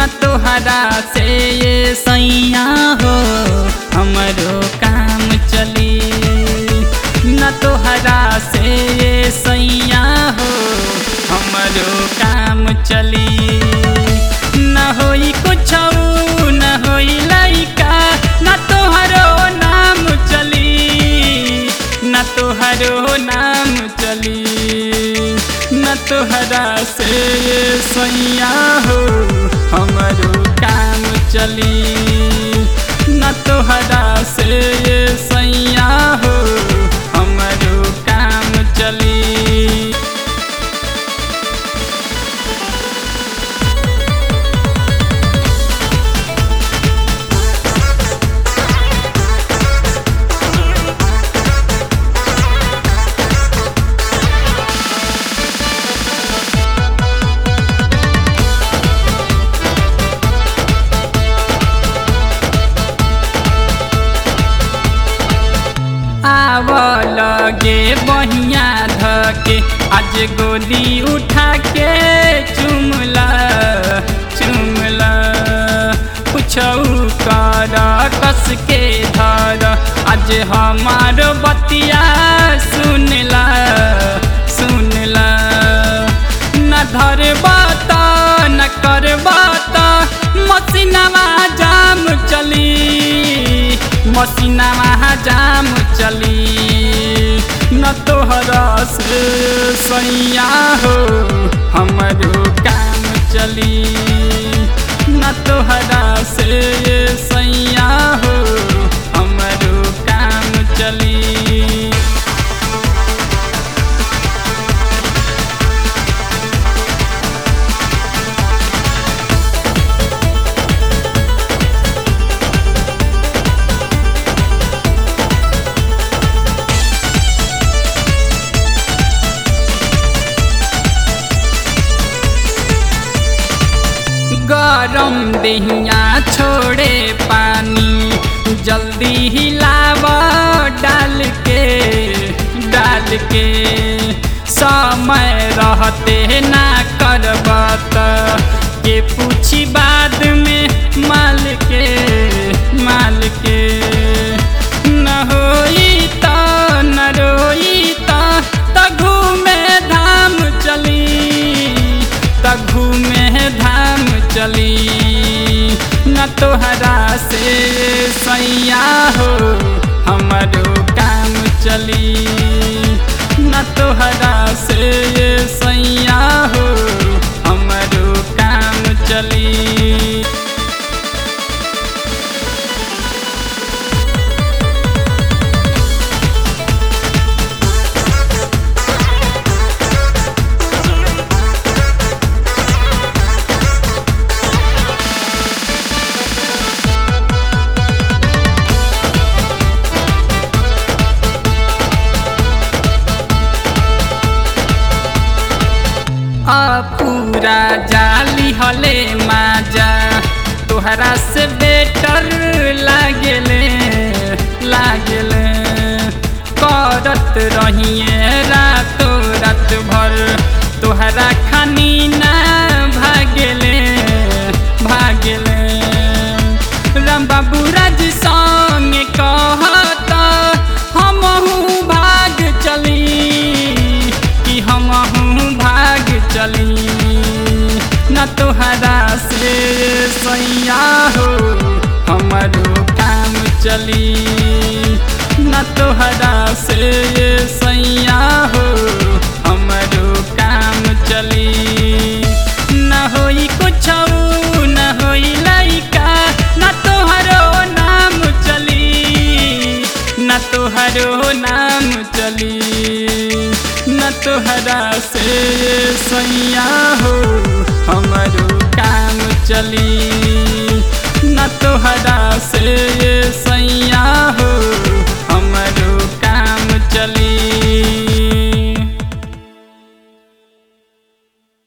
न तोहरा से ये सैया हो हमरो काम चली। न तोहरा से ये सैया हो हमरो काम चली। न होई कुछ न होई लइका न तोहरो नाम चली। न तोहरो नाम चली। न तोहरा से ये सैया हो हमरो काम चली। न तोहरा से ये सैया हो हमरो काम चली। आव लगे बहिया धके आज गोदी उठा के चुमला चुमला कुछऊ कर कस के धर आज हमार बतिया सुनला सुनला। न धरबा त न करबा त मसीनावा जाम चली। मसीनावा जाम चली। न तोहरा से सैया हो हमरो काम चली। न तोहरा से ये सैया हो हमरो काम चली। गरम दहिया छोड़े पानी जल्दी हिलाव डाल के समय रहते ना करबत के पूछी बाद में माल के न होई त न रोई त घूमे धाम चली। त घूमे धाम चली। न तोहरा से सैया हो हमरो काम चली। न तोहरा से सैया हो हमरो काम चली। पूरा जाली हले माजा तोहरा से बेटर लागेले करत रहिए रातो रात भर तोहरा खानी ना भागेले राम बाबू राज संग कहता हमहू भाग चली कि हमहू भाग चली। न तोहरा से सैया हो हमरो काम चली। न तोहरा से सैया हो हमरो काम चली। न होई कुछ न होई लइका न तोहरो नाम चली। न तोहरो नाम चली। न तोहरा से सैया हो